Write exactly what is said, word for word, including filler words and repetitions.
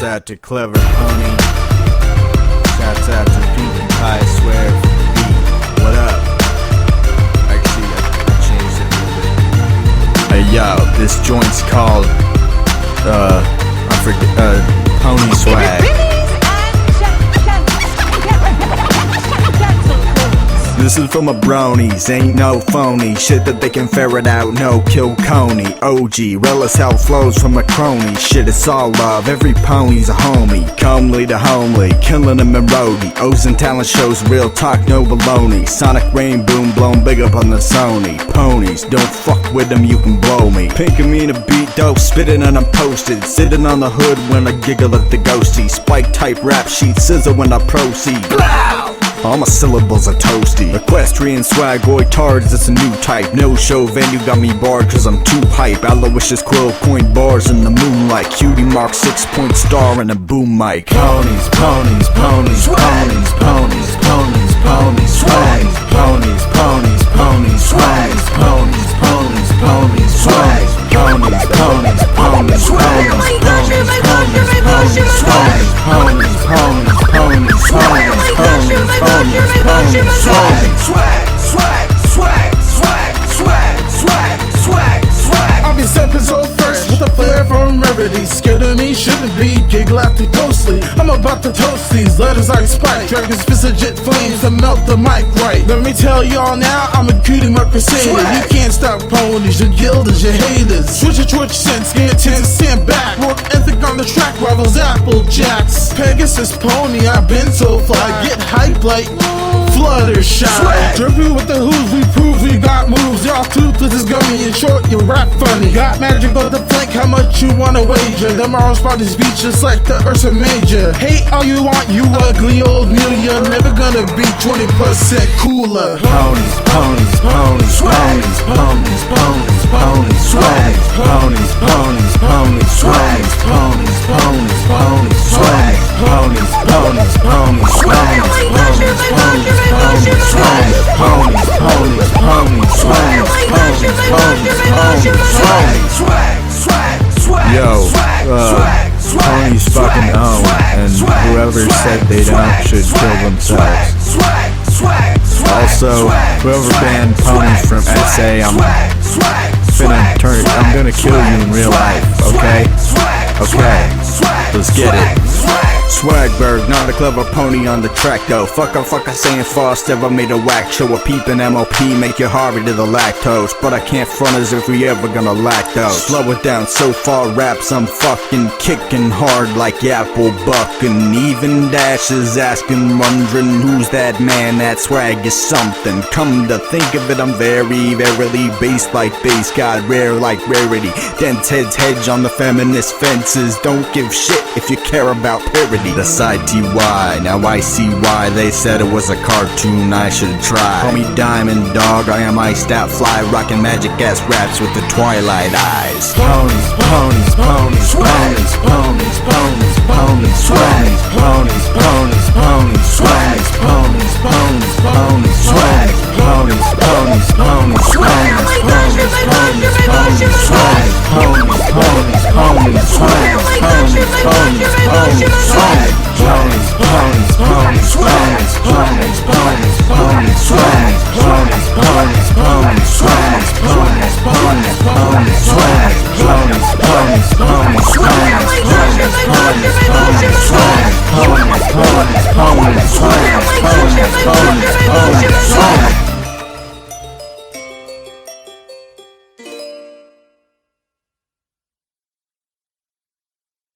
out to Clever Pony. Shouts out to Pinkie Pie Swear for the beat. What up? Actually, I, I changed it a little bit. Hey yo, this joint's called, uh, I forget, uh, Pony Swag. This is for my bronies, ain't no phony shit that they can ferret out, no kill Coney. O G, real as hell flows from a crony. Shit, it's all love, every pony's a homie. Comely to homely, killing them in roadie. O's and talent shows, real talk, no baloney. Sonic rain boom, blown big up on the Sony. Ponies, don't fuck with them, you can blow me. Pink and me in a beat dope, spitting and I'm posted. Sitting on the hood when I giggle at the ghosty. Spike type rap sheet, scissor when I proceed. Blow! All my syllables are toasty. Equestrian swag, boy tards, it's a new type. No show venue got me barred cause I'm too hype. Aloysius quill point bars in the moonlight. Cutie mark six point star and a boom mic. Ponies, ponies, ponies, ponies, ponies, ponies, ponies, swag. Ponies, ponies, ponies, swag. Ponies, ponies, ponies, swag. Ponies, ponies, ponies, swag. Ponies, ponies, swag. Ponies, ponies, ponies, swag. Ponies, ponies, ponies, swag. Swag, swag, swag, swag, swag, swag, swag, swag. I'll be stepping so fresh with a flair from rarity. Scared of me, shouldn't be, giggle at the ghostly. I'm about to toast these letters like Spike. Dragons fist of jet flames to melt the mic right. Let me tell y'all now, I'm a cutie mark crusader. You can't stop ponies, your guilders, your haters. Switch your twitch sense, get ten stand back. Work ethic on the track, rivals Apple Jacks. Pegasus pony, I've been so fly. Get hype like Fluttershy. Drippy with the hooves, we prove we got moves. Y'all toothless is gummy, in short, you rap funny. Got magic on the flank, how much you wanna wager? Them all spot is beach just like the Ursa Major. Hate all you want, you ugly old mule. You're never gonna be twenty percent cooler. Ponies, ponies, ponies, ponies, ponies, ponies, ponies, swag. Ponies, ponies, ponies, swag. Ponies, ponies, ponies, swag. Ponies, ponies, ponies, swag. Ponies, ponies, ponies, swag. Ponies, ponies, ponies, swag. Ponies, ponies, ponies, swag. Swag, swag, swag. Yo, uh, ponies fucking own, and whoever said they don't should kill themselves. Also, whoever banned ponies from S A, I'm finna turn, I'm gonna kill you in real life, okay? Okay, let's get it. Swagberg, not a clever pony on the track though. Fuck a fuck I saying fast, ever made a whack. Show a peep in M O P, make you hard to the lactose. But I can't front as if we ever gonna lack those. Slow it down so far, raps I'm fucking kicking hard like Apple Buck. And even Dash is asking, wondering who's that man, that swag is something. Come to think of it, I'm very, verily based like bass, got rare like rarity. Dent heads hedge on the feminist fences. Don't give shit if you care about parody. The side T Y, now I see why they said it was a cartoon I should try. Call me Diamond Dog, I am iced out fly, rocking magic ass raps with the twilight eyes. Ponies, ponies, ponies, ponies, ponies, ponies, ponies, swag. Ponies, ponies, ponies, swag. Ponies, ponies, ponies, swag. Ponies, ponies, ponies, swag. Ponies, ponies, ponies, swag. Ponies, ponies, ponies, swag. Ponies, ponies, ponies, swag. Ponies, ponies, ponies, swag. Ponies, ponies, ponies, swag. Ponies, ponies, ponies, swag. Ponies, ponies, ponies, swag. Ponies, ponies, ponies, swag. Ponies, ponies, ponies, swag. Ponies, ponies.